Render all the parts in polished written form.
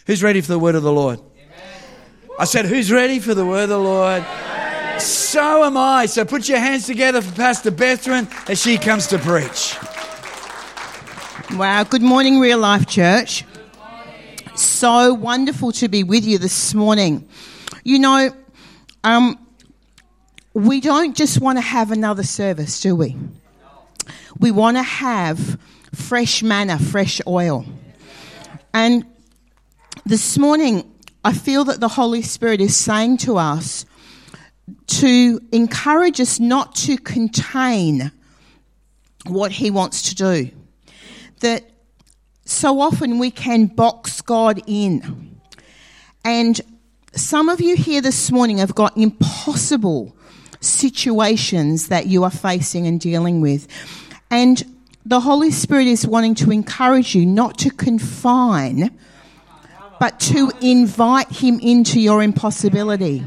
Who's ready for the word of the Lord? I said, who's ready for the word of the Lord? So am I. So put your hands together for Pastor Bethran as she comes to preach. Wow, good morning, Real Life Church. So wonderful to be with you this morning. You know, we don't just want to have another service, do we? We want to have fresh manna, fresh oil. And this morning, I feel that the Holy Spirit is saying to us to encourage us not to contain what He wants to do. That so often we can box God in. And some of you here this morning have got impossible situations that you are facing and dealing with. And the Holy Spirit is wanting to encourage you not to confine, but to invite Him into your impossibility.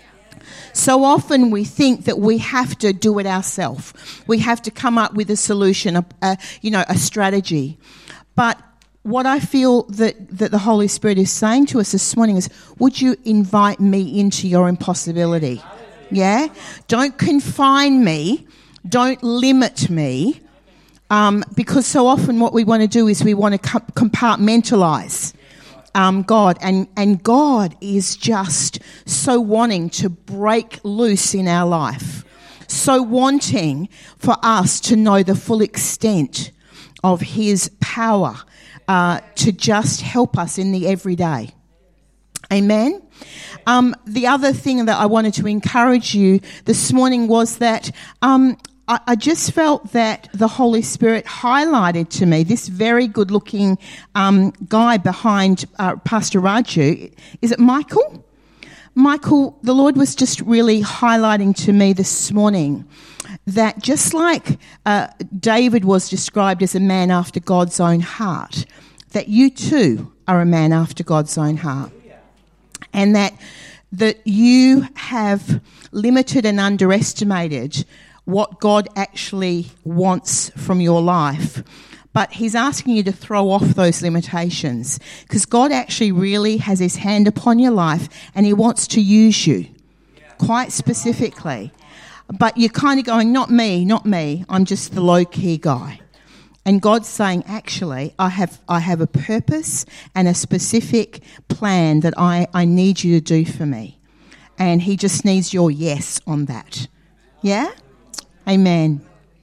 So often we think that we have to do it ourselves. We have to come up with a solution, a strategy. But what I feel that the Holy Spirit is saying to us this morning is, would you invite me into your impossibility? Yeah? Don't confine me. Don't limit me. Because so often what we want to do is we want to compartmentalize God. And God is just so wanting to break loose in our life. So wanting for us to know the full extent of His power to just help us in the everyday. Amen? The other thing that I wanted to encourage you this morning was that I just felt that the Holy Spirit highlighted to me this very good-looking guy behind Pastor Raju. Is it Michael? Michael, the Lord was just really highlighting to me this morning that just like David was described as a man after God's own heart, that you too are a man after God's own heart. And that you have limited and underestimated what God actually wants from your life. But He's asking you to throw off those limitations, because God actually really has His hand upon your life and He wants to use you quite specifically. But you're kind of going, not me, I'm just the low-key guy. And God's saying, actually, I have a purpose and a specific plan that I need you to do for me. And He just needs your yes on that. Yeah? Amen.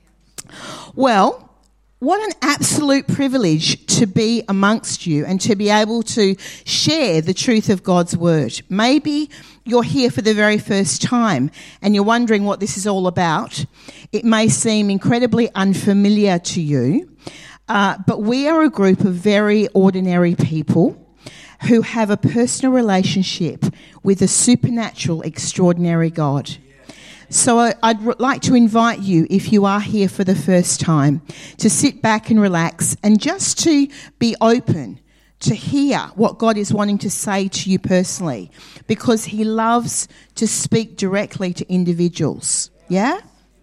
Well, what an absolute privilege to be amongst you and to be able to share the truth of God's word. Maybe you're here for the very first time and you're wondering what this is all about. It may seem incredibly unfamiliar to you, but we are a group of very ordinary people who have a personal relationship with a supernatural, extraordinary God. So I'd like to invite you, if you are here for the first time, to sit back and relax and just to be open to hear what God is wanting to say to you personally, because He loves to speak directly to individuals. Yeah?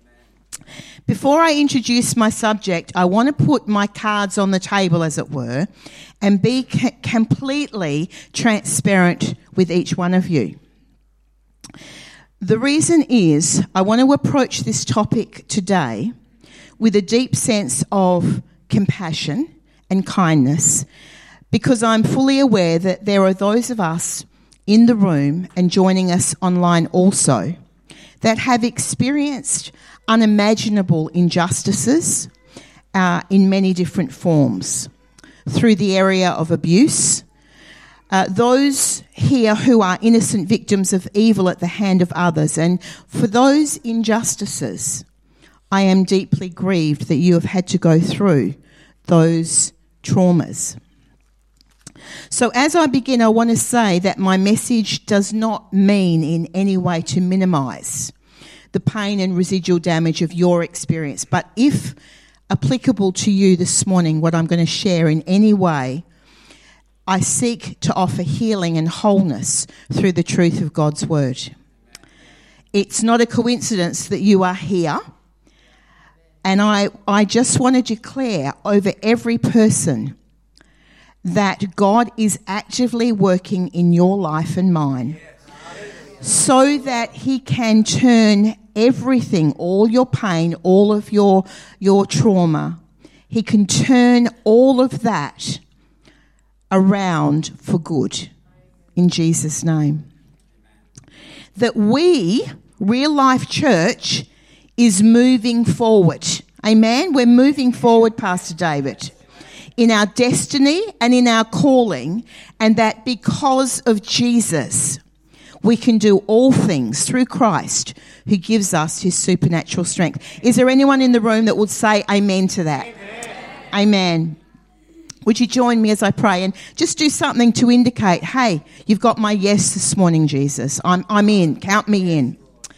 Before I introduce my subject, I want to put my cards on the table, as it were, and be completely transparent with each one of you. The reason is I want to approach this topic today with a deep sense of compassion and kindness, because I'm fully aware that there are those of us in the room and joining us online also that have experienced unimaginable injustices in many different forms through the area of abuse. Those here who are innocent victims of evil at the hand of others. And for those injustices, I am deeply grieved that you have had to go through those traumas. So as I begin, I want to say that my message does not mean in any way to minimise the pain and residual damage of your experience. But if applicable to you this morning, what I'm going to share in any way, I seek to offer healing and wholeness through the truth of God's word. It's not a coincidence that you are here. And I just want to declare over every person that God is actively working in your life and mine so that he can turn everything, all your pain, all of your trauma, he can turn all of that around for good in Jesus' name. That we, Real Life Church, is moving forward. Amen? We're moving forward, Pastor David, in our destiny and in our calling, and that because of Jesus, we can do all things through Christ who gives us his supernatural strength. Is there anyone in the room that would say amen to that? Amen. Amen. Would you join me as I pray and just do something to indicate, hey, you've got my yes this morning, Jesus. I'm in. Count me in.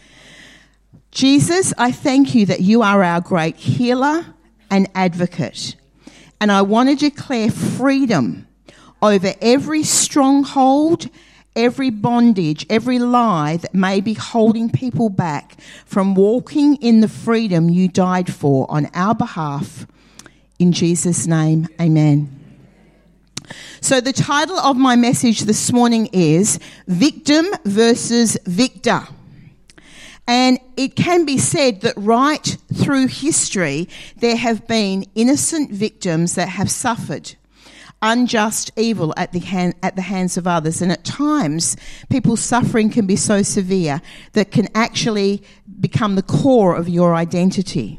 Jesus, I thank you that you are our great healer and advocate. And I want to declare freedom over every stronghold, every bondage, every lie that may be holding people back from walking in the freedom you died for on our behalf. In Jesus' name, amen. So the title of my message this morning is Victim versus Victor. And it can be said that right through history, there have been innocent victims that have suffered unjust evil at the hands of others. And at times, people's suffering can be so severe that can actually become the core of your identity.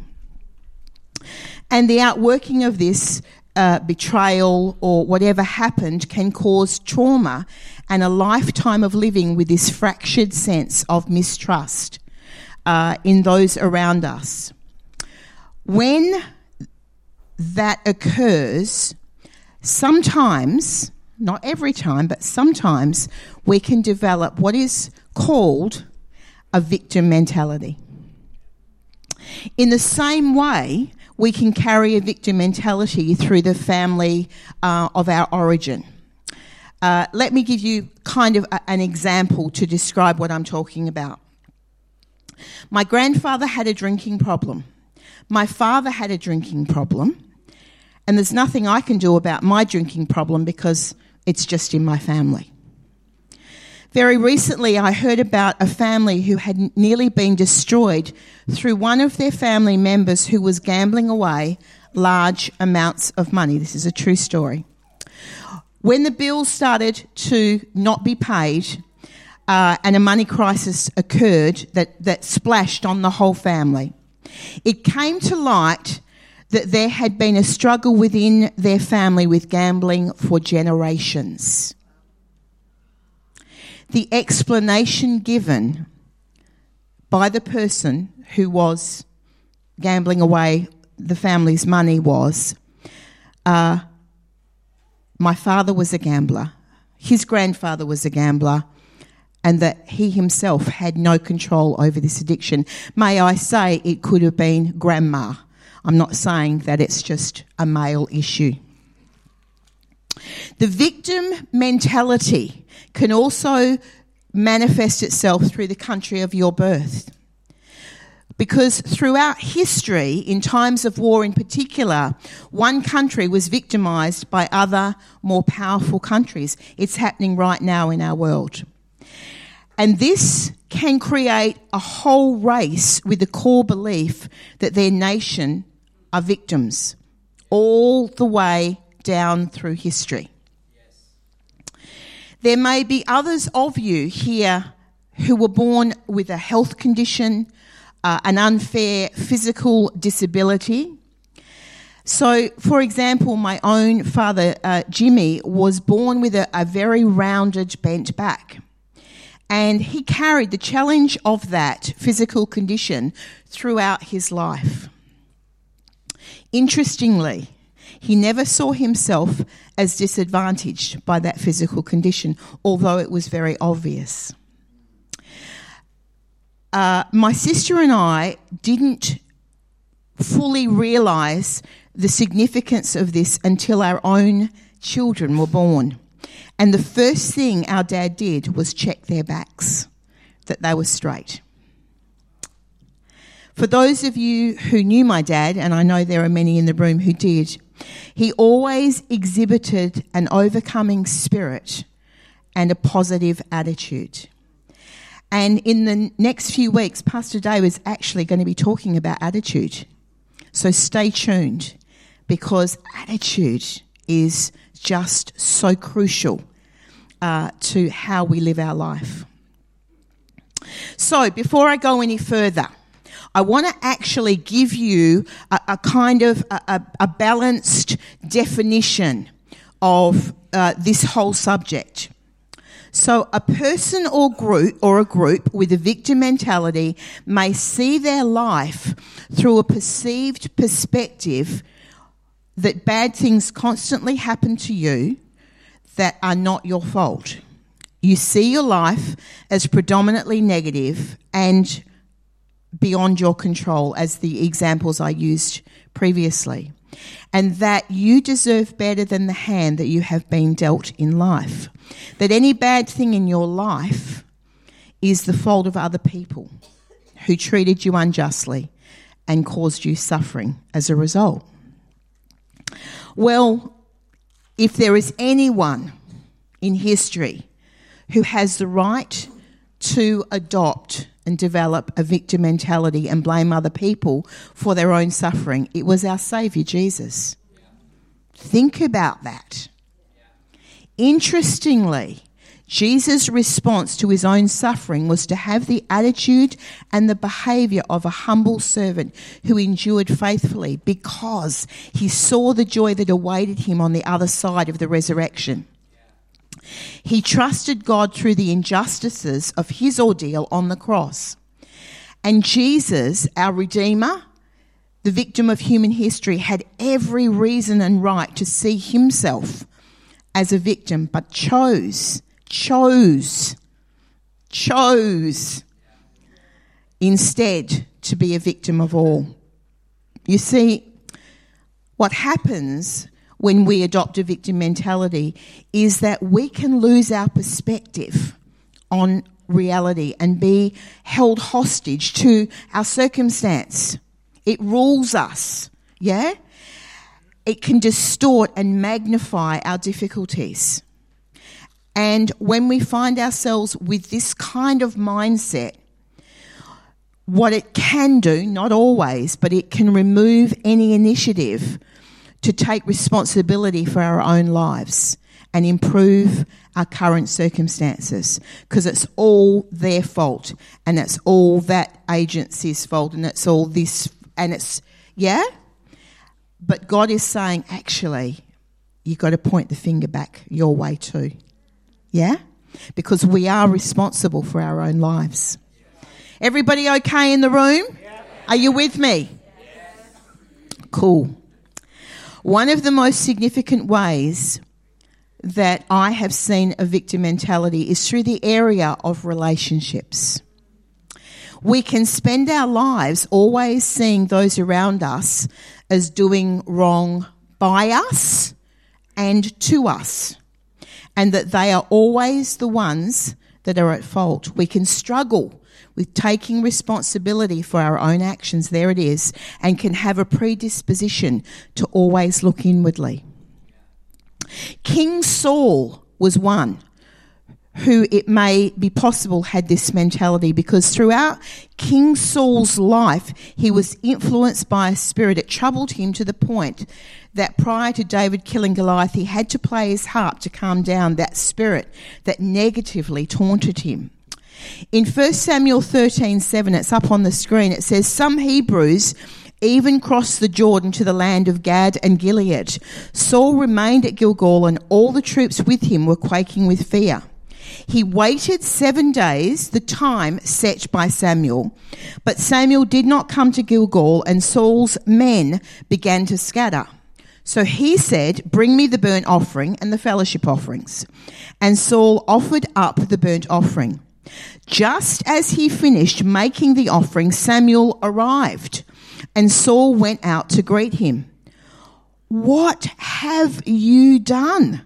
And the outworking of this betrayal or whatever happened can cause trauma and a lifetime of living with this fractured sense of mistrust in those around us. When that occurs, sometimes, not every time, but sometimes we can develop what is called a victim mentality. In the same way, we can carry a victim mentality through the family of our origin. Let me give you kind of an example to describe what I'm talking about. My grandfather had a drinking problem. My father had a drinking problem. And there's nothing I can do about my drinking problem because it's just in my family. Very recently, I heard about a family who had nearly been destroyed through one of their family members who was gambling away large amounts of money. This is a true story. When the bills started to not be paid and a money crisis occurred that splashed on the whole family, it came to light that there had been a struggle within their family with gambling for generations. The explanation given by the person who was gambling away the family's money was, my father was a gambler, his grandfather was a gambler, and that he himself had no control over this addiction. May I say it could have been grandma. I'm not saying that it's just a male issue. The victim mentality can also manifest itself through the country of your birth. Because throughout history, in times of war in particular, one country was victimised by other more powerful countries. It's happening right now in our world. And this can create a whole race with the core belief that their nation are victims all the way down through history. There may be others of you here who were born with a health condition, an unfair physical disability. So, for example, my own father, Jimmy, was born with a very rounded, bent back. And he carried the challenge of that physical condition throughout his life. Interestingly, he never saw himself as disadvantaged by that physical condition, although it was very obvious. My sister and I didn't fully realise the significance of this until our own children were born. And the first thing our dad did was check their backs, that they were straight. For those of you who knew my dad, and I know there are many in the room who did, He always exhibited an overcoming spirit and a positive attitude. And in the next few weeks, Pastor Dave is actually going to be talking about attitude. So stay tuned, because attitude is just so crucial to how we live our life. So before I go any further, I want to actually give you a kind of a balanced definition of this whole subject. So a person or a group with a victim mentality may see their life through a perceived perspective that bad things constantly happen to you that are not your fault. You see your life as predominantly negative and beyond your control, as the examples I used previously, and that you deserve better than the hand that you have been dealt in life. That any bad thing in your life is the fault of other people who treated you unjustly and caused you suffering as a result. Well, if there is anyone in history who has the right to adopt and develop a victim mentality and blame other people for their own suffering, it was our Saviour, Jesus. Yeah. Think about that. Yeah. Interestingly, Jesus' response to his own suffering was to have the attitude and the behaviour of a humble servant who endured faithfully, because he saw the joy that awaited him on the other side of the resurrection. He trusted God through the injustices of his ordeal on the cross. And Jesus, our Redeemer, the victim of human history, had every reason and right to see himself as a victim, but chose instead to be a victim of all. You see, what happens when we adopt a victim mentality is that we can lose our perspective on reality and be held hostage to our circumstance. It rules us, yeah? It can distort and magnify our difficulties. And when we find ourselves with this kind of mindset, what it can do, not always, but it can remove any initiative to take responsibility for our own lives and improve our current circumstances, because it's all their fault and it's all that agency's fault and it's all this and it's, yeah? But God is saying, actually, you've got to point the finger back your way too, yeah? Because we are responsible for our own lives. Everybody okay in the room? Are you with me? Cool. One of the most significant ways that I have seen a victim mentality is through the area of relationships. We can spend our lives always seeing those around us as doing wrong by us and to us, and that they are always the ones that are at fault. We can struggle with taking responsibility for our own actions, there it is, and can have a predisposition to always look inwardly. King Saul was one who it may be possible had this mentality, because throughout King Saul's life, he was influenced by a spirit. It troubled him to the point that prior to David killing Goliath, he had to play his harp to calm down that spirit that negatively taunted him. In 1 Samuel 13:7, it's up on the screen, it says, some Hebrews even crossed the Jordan to the land of Gad and Gilead. Saul remained at Gilgal, and all the troops with him were quaking with fear. He waited 7 days, the time set by Samuel, but Samuel did not come to Gilgal, and Saul's men began to scatter. So he said, bring me the burnt offering and the fellowship offerings. And Saul offered up the burnt offering. Just as he finished making the offering, Samuel arrived, and Saul went out to greet him. What have you done?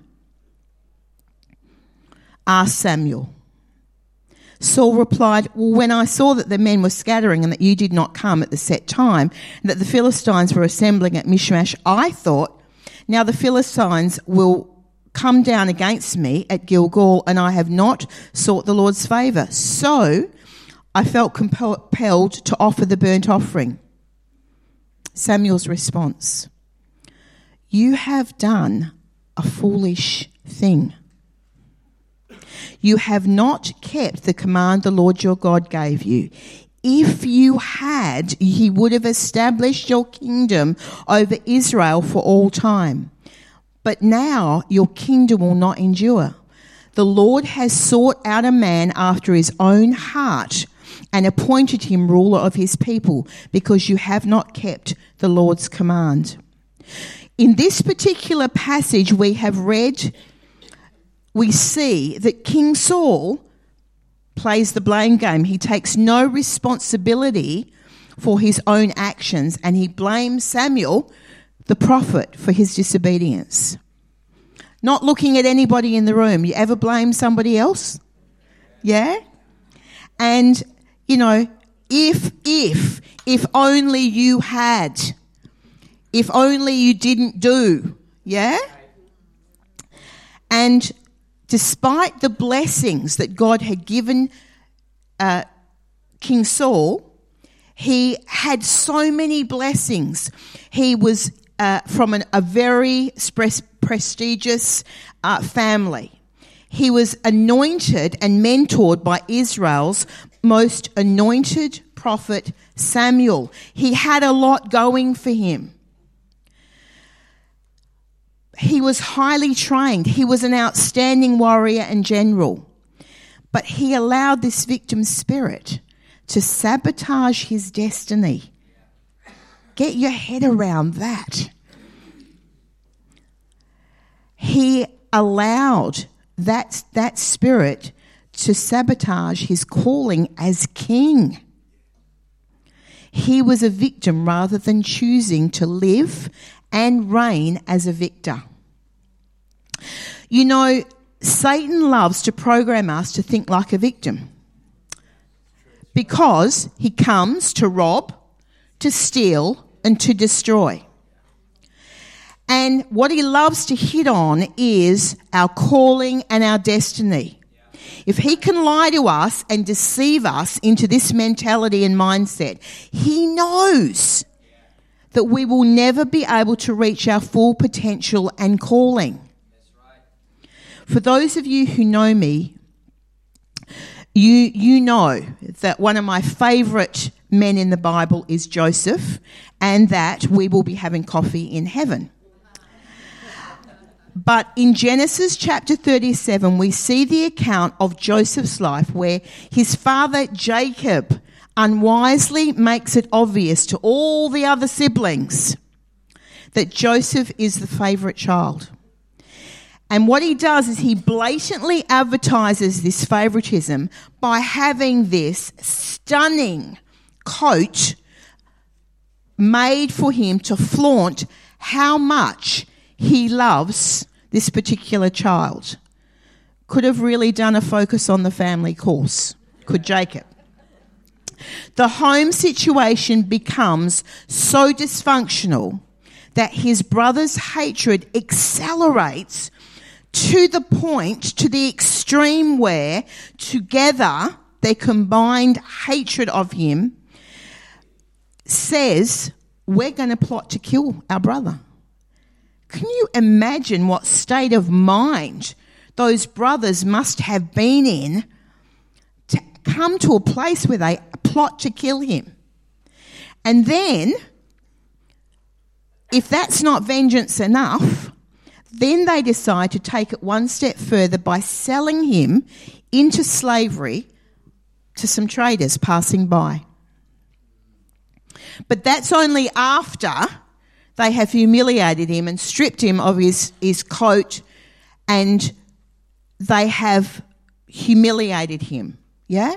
Asked Samuel. Saul replied, well, when I saw that the men were scattering and that you did not come at the set time, and that the Philistines were assembling at Michmash, I thought, Now the Philistines will come down against me at Gilgal, and I have not sought the Lord's favour. So I felt compelled to offer the burnt offering. Samuel's response: you have done a foolish thing. You have not kept the command the Lord your God gave you. If you had, he would have established your kingdom over Israel for all time. But now your kingdom will not endure. The Lord has sought out a man after his own heart and appointed him ruler of his people, because you have not kept the Lord's command. In this particular passage we have read, we see that King Saul plays the blame game. He takes no responsibility for his own actions, and he blames Samuel, the prophet, for his disobedience. Not looking at anybody in the room. You ever blame somebody else? Yeah? And, you know, if only you had, if only you didn't do, yeah? And despite the blessings that God had given King Saul, he had so many blessings. He was from a very prestigious family. He was anointed and mentored by Israel's most anointed prophet, Samuel. He had a lot going for him. He was highly trained. He was an outstanding warrior and general. But he allowed this victim spirit to sabotage his destiny. Get your head around that. He allowed that spirit to sabotage his calling as king. He was a victim rather than choosing to live and reign as a victor. You know, Satan loves to program us to think like a victim, because he comes to rob, to steal, and to destroy. And what he loves to hit on is our calling and our destiny. If he can lie to us and deceive us into this mentality and mindset, he knows that we will never be able to reach our full potential and calling. For those of you who know me, you know that one of my favourite men in the Bible is Joseph, and that we will be having coffee in heaven. But in Genesis chapter 37, we see the account of Joseph's life where his father Jacob unwisely makes it obvious to all the other siblings that Joseph is the favourite child. And what he does is he blatantly advertises this favouritism by having this stunning coat made for him to flaunt how much he loves this particular child. Could have really done a focus on the family course, could Jacob. The home situation becomes so dysfunctional that his brother's hatred accelerates to the point, to the extreme where together their combined hatred of him says, we're going to plot to kill our brother. Can you imagine what state of mind those brothers must have been in to come to a place where they plot to kill him? And then, if that's not vengeance enough, then they decide to take it one step further by selling him into slavery to some traders passing by. But that's only after they have humiliated him and stripped him of his coat, and they have humiliated him. Yeah?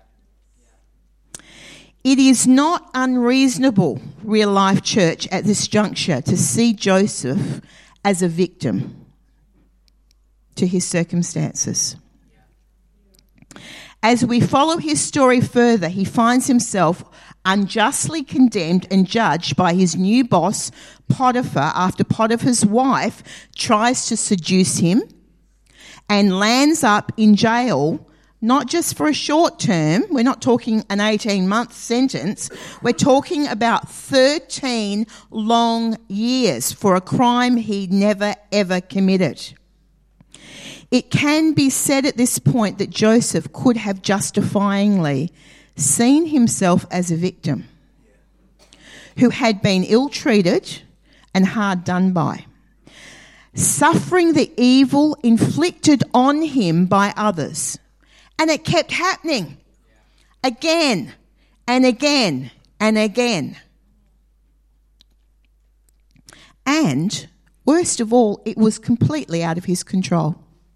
It is not unreasonable, real life church, at this juncture to see Joseph as a victim to his circumstances. As we follow his story further, he finds himself unjustly condemned and judged by his new boss, Potiphar, after Potiphar's wife tries to seduce him and lands up in jail, not just for a short term. We're not talking an 18-month sentence. We're talking about 13 long years for a crime he never, ever committed. It can be said at this point that Joseph could have justifyingly seen himself as a victim who had been ill-treated and hard done by, suffering the evil inflicted on him by others. And it kept happening again and again and again. And worst of all, it was completely out of his control.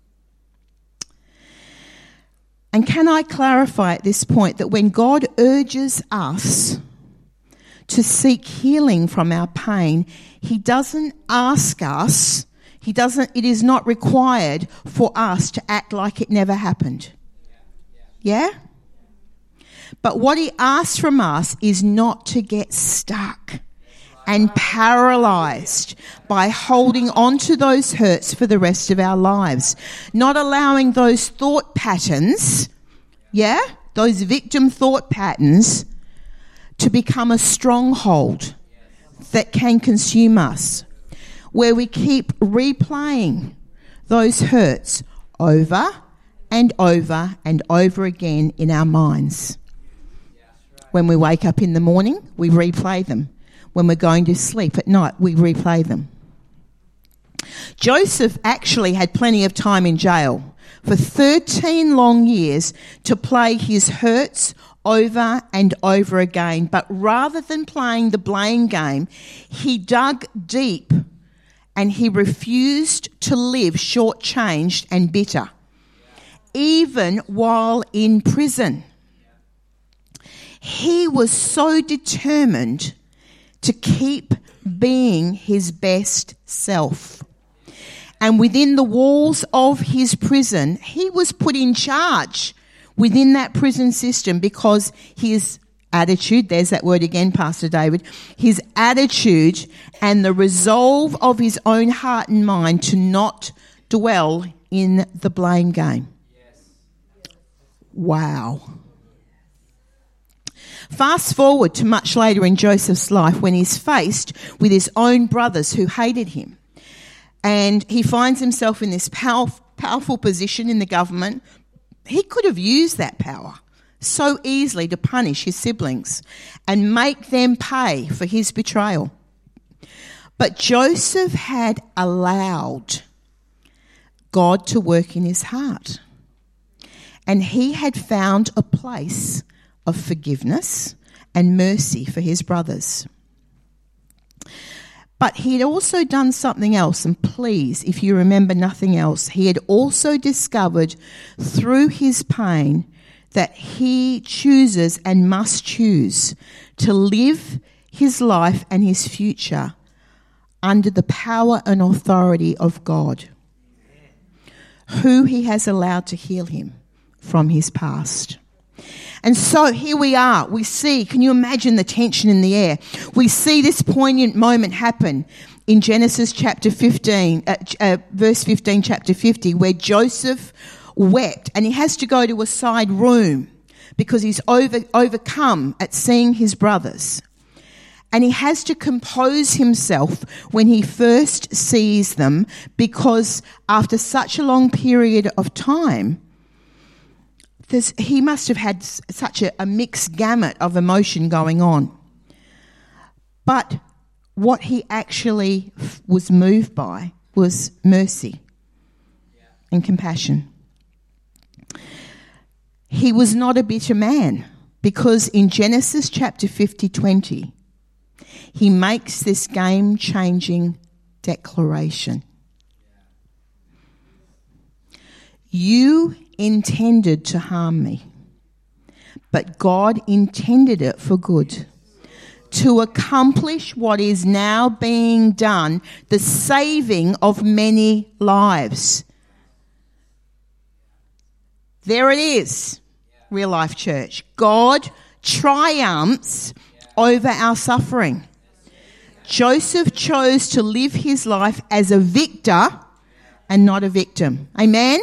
And can I clarify at this point that when God urges us to seek healing from our pain, he doesn't ask us, it is not required for us to act like it never happened. Yeah? But what he asks from us is not to get stuck and paralysed by holding on to those hurts for the rest of our lives. Not allowing those thought patterns, those victim thought patterns, to become a stronghold that can consume us, where we keep replaying those hurts over and over and over again in our minds. When we wake up in the morning, we replay them. When we're going to sleep at night, we replay them. Joseph actually had plenty of time in jail for 13 long years to play his hurts over and over again. But rather than playing the blame game, he dug deep and he refused to live shortchanged and bitter, even while in prison. He was so determined to keep being his best self. And within the walls of his prison, he was put in charge within that prison system because his attitude, there's that word again, Pastor David, his attitude and the resolve of his own heart and mind to not dwell in the blame game. Wow. Fast forward to much later in Joseph's life when he's faced with his own brothers who hated him. And he finds himself in this powerful position in the government. He could have used that power so easily to punish his siblings and make them pay for his betrayal. But Joseph had allowed God to work in his heart. And he had found a place of forgiveness and mercy for his brothers. But he had also done something else, and please, if you remember nothing else, he had also discovered through his pain that he chooses and must choose to live his life and his future under the power and authority of God, who he has allowed to heal him from his past. And so here we are. We see, can you imagine the tension in the air? We see this poignant moment happen in Genesis chapter 15, verse 15, chapter 50, where Joseph wept and he has to go to a side room because he's overcome at seeing his brothers. And he has to compose himself when he first sees them because after such a long period of time, he must have had such a mixed gamut of emotion going on. But what he actually was moved by was mercy and compassion. He was not a bitter man because in Genesis chapter 50:20, he makes this game-changing declaration. You intended to harm me, but God intended it for good, to accomplish what is now being done, the saving of many lives. There it is. Real Life Church. God triumphs over our suffering. Joseph chose to live his life as a victor and not a victim. Amen?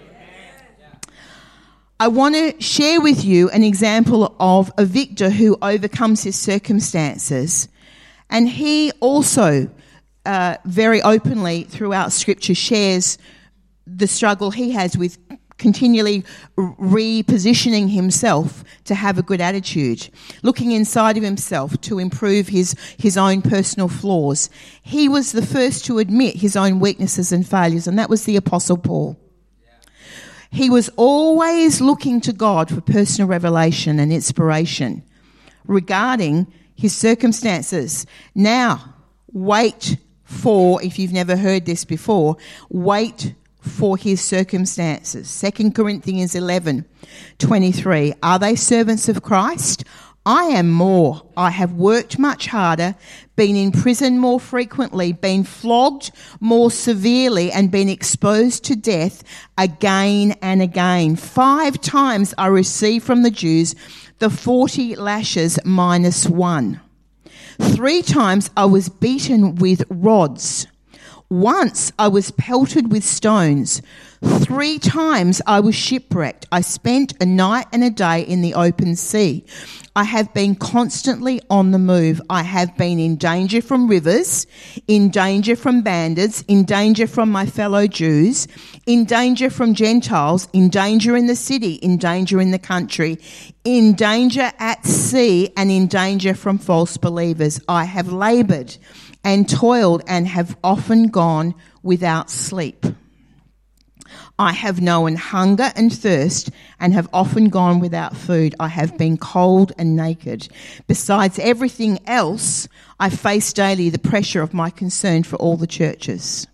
I want to share with you an example of a victor who overcomes his circumstances. And he also very openly throughout Scripture shares the struggle he has with continually repositioning himself to have a good attitude, looking inside of himself to improve his own personal flaws. He was the first to admit his own weaknesses and failures, and that was the Apostle Paul. He was always looking to God for personal revelation and inspiration regarding his circumstances. Now, wait for, if you've never heard this before, wait for his circumstances. 2 Corinthians 11:23. Are they servants of Christ? I am more. I have worked much harder, been in prison more frequently, been flogged more severely, and been exposed to death again and again. 5 times I received from the Jews the 40 lashes minus 1. 3 times I was beaten with rods. Once I was pelted with stones. 3 times I was shipwrecked. I spent a night and a day in the open sea. I have been constantly on the move. I have been in danger from rivers, in danger from bandits, in danger from my fellow Jews, in danger from Gentiles, in danger in the city, in danger in the country, in danger at sea, and in danger from false believers. I have laboured and toiled and have often gone without sleep. I have known hunger and thirst and have often gone without food. I have been cold and naked. Besides everything else, I face daily the pressure of my concern for all the churches.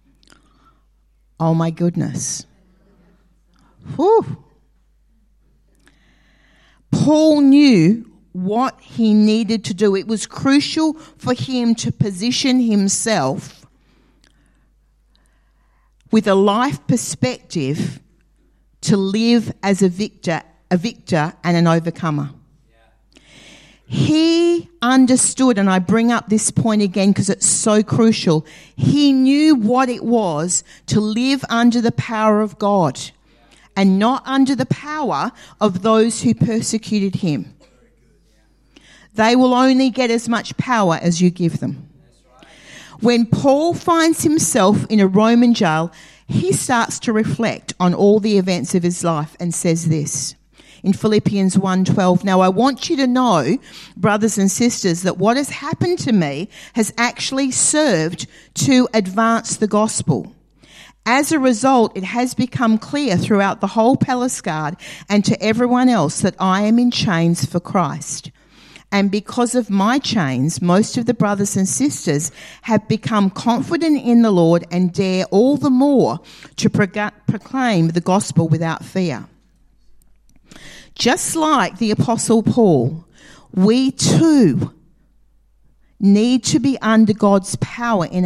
Oh my goodness. Whew. Paul knew what he needed to do. It was crucial for him to position himself with a life perspective to live as a victor and an overcomer. Yeah. He understood, and I bring up this point again because it's so crucial, he knew what it was to live under the power of God and not under the power of those who persecuted him. They will only get as much power as you give them. When Paul finds himself in a Roman jail, he starts to reflect on all the events of his life and says this in Philippians 1:12. Now, I want you to know, brothers and sisters, that what has happened to me has actually served to advance the gospel. As a result, it has become clear throughout the whole palace guard and to everyone else that I am in chains for Christ. And because of my chains, most of the brothers and sisters have become confident in the Lord and dare all the more to proclaim the gospel without fear. Just like the Apostle Paul, we too need to be under God's power in